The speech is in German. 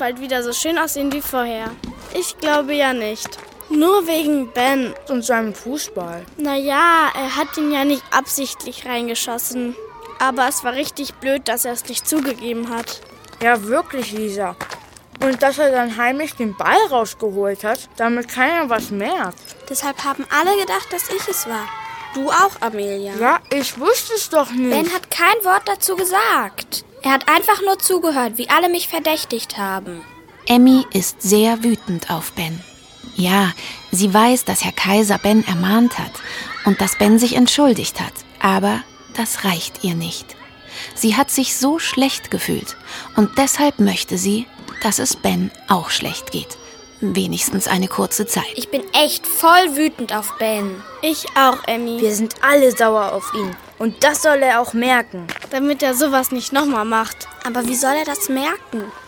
bald wieder so schön aussehen wie vorher. Ich glaube ja nicht. Nur wegen Ben. Und seinem Fußball. Naja, er hat ihn ja nicht absichtlich reingeschossen. Aber es war richtig blöd, dass er es nicht zugegeben hat. Ja, wirklich, Lisa. Und dass er dann heimlich den Ball rausgeholt hat, damit keiner was merkt. Deshalb haben alle gedacht, dass ich es war. Du auch, Amelia. Ja, ich wusste es doch nicht. Ben hat kein Wort dazu gesagt. Er hat einfach nur zugehört, wie alle mich verdächtigt haben. Emmy ist sehr wütend auf Ben. Ja, sie weiß, dass Herr Kaiser Ben ermahnt hat und dass Ben sich entschuldigt hat. Aber das reicht ihr nicht. Sie hat sich so schlecht gefühlt und deshalb möchte sie, dass es Ben auch schlecht geht. Wenigstens eine kurze Zeit. Ich bin echt voll wütend auf Ben. Ich auch, Emmy. Wir sind alle sauer auf ihn. Und das soll er auch merken. Damit er sowas nicht nochmal macht. Aber wie soll er das merken?